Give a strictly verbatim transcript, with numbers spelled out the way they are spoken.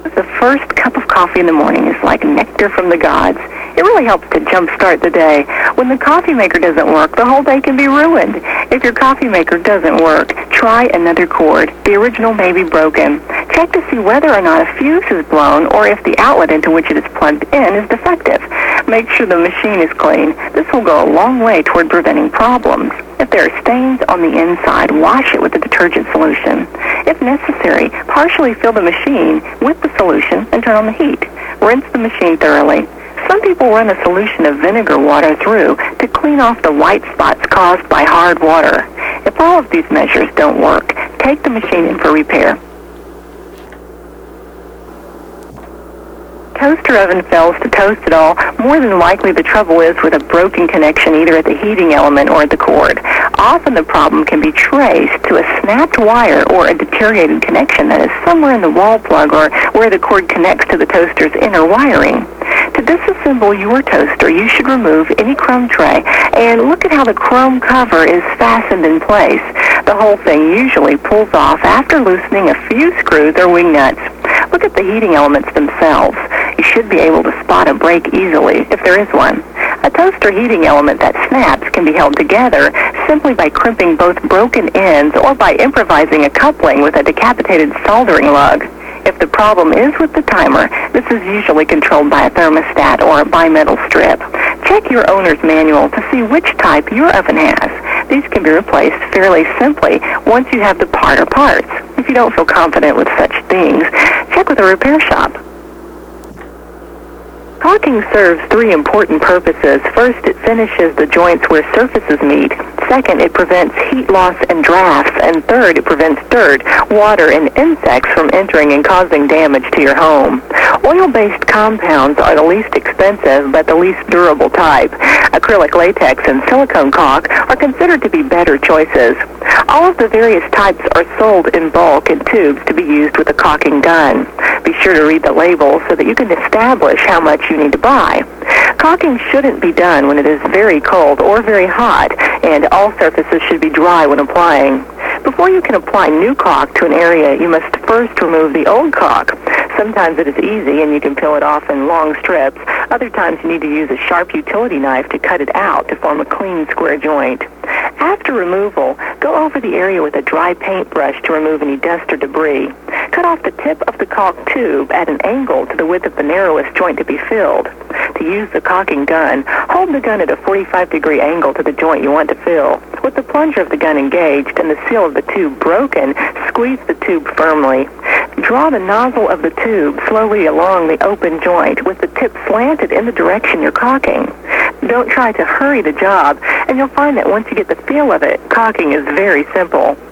The first cup of coffee in the morning is like nectar from the gods. It really helps to jumpstart the day. When the coffee maker doesn't work, the whole day can be ruined. If your coffee maker doesn't work, try another cord. The original may be broken. Check to see whether or not a fuse is blown or if the outlet into which it is plugged in is defective. Make sure the machine is clean. This will go a long way toward preventing problems. If there are stains on the inside, wash it with a detergent solution. If necessary, partially fill the machine with the solution and turn on the heat. Rinse the machine thoroughly. Some people run a solution of vinegar water through to clean off the white spots caused by hard water. If all of these measures don't work, take the machine in for repair. Toaster oven fails to toast at all, more than likely the trouble is with a broken connection either at the heating element or at the cord. Often the problem can be traced to a snapped wire or a deteriorated connection that is somewhere in the wall plug or where the cord connects to the toaster's inner wiring. To disassemble your toaster, you should remove any chrome tray and look at how the chrome cover is fastened in place. The whole thing usually pulls off after loosening a few screws or wing nuts. Look at the heating elements themselves. You should be able to spot a break easily if there is one. A toaster heating element that snaps can be held together simply by crimping both broken ends or by improvising a coupling with a decapitated soldering lug. If the problem is with the timer, this is usually controlled by a thermostat or a bimetal strip. Check your owner's manual to see which type your oven has. These can be replaced fairly simply once you have the part or parts. If you don't feel confident with such things, check with a repair shop. Caulking serves three important purposes. First, it finishes the joints where surfaces meet. Second, it prevents heat loss and drafts. And third, it prevents dirt, water, and insects from entering and causing damage to your home. Oil-based compounds are the least expensive but the least durable type. Acrylic latex and silicone caulk are considered to be better choices. All of the various types are sold in bulk in tubes to be used with a caulking gun. Be sure to read the label so that you can establish how much you need to buy. Caulking shouldn't be done when it is very cold or very hot, and all surfaces should be dry when applying. Before you can apply new caulk to an area, you must first remove the old caulk. Sometimes it is easy and you can peel it off in long strips. Other times you need to use a sharp utility knife to cut it out to form a clean square joint. After removal, go over the area with a dry paintbrush to remove any dust or debris. Cut off the tip of the caulk tube at an angle to the width of the narrowest joint to be filled. To use the caulking gun, hold the gun at a forty-five degree angle to the joint you want to fill. With the plunger of the gun engaged and the seal of the tube broken, squeeze the tube firmly. Draw the nozzle of the tube slowly along the open joint with the tip slanted in the direction you're caulking. Don't try to hurry the job, and you'll find that once you get the feel of it, caulking is very simple.